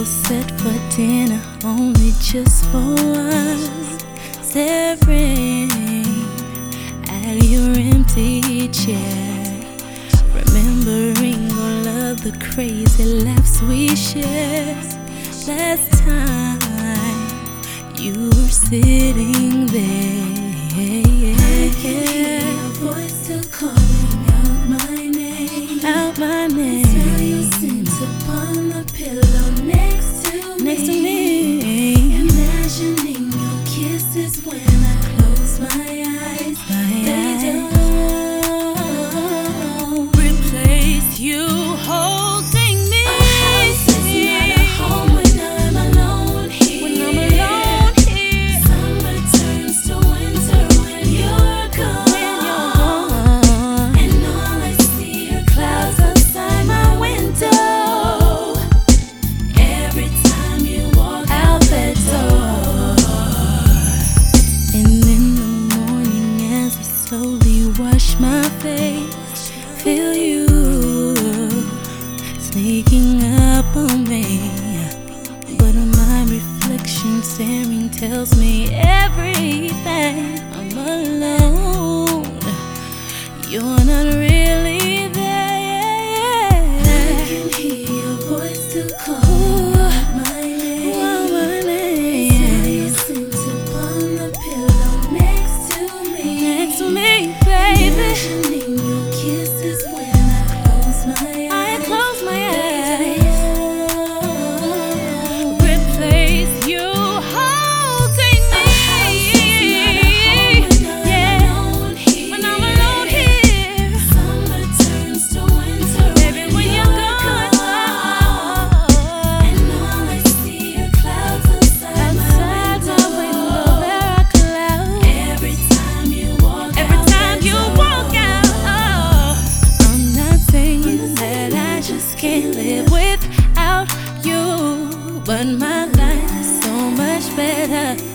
table set for dinner, only just for us. Staring at your empty chair, remembering all of the crazy laughs we shared. Last time you were sitting there, I can hear your voice still calling out my name. Out my name. Now you sit upon the pillow next to me. Imagining your kisses when I close my eyes. They don't replace you holding me. A house is not a home when I'm alone here. When I'm alone here. Summer turns to winter when you're gone. And all I see are clouds outside my window. Every time you walk out that door. And in the morning as I slowly wash my face, feel you sneaking up on me. But my reflection staring tells me everything. I'm alone, you're not really there. I can hear your voice still call out my name. Now you sit upon the pillow next to me, baby. Imagining your kisses when I close my eyes. Replace you holding me. When I'm alone here. Summer turns to winter, baby, when you're gone. And all I see are clouds outside my window. There are clouds. Every time you walk out. I'm not saying that I just can't live without you, but my life is so much better